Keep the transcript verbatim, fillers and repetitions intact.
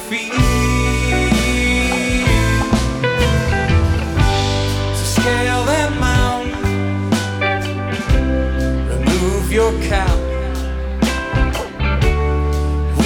feet. So scale that mountain, remove your cap.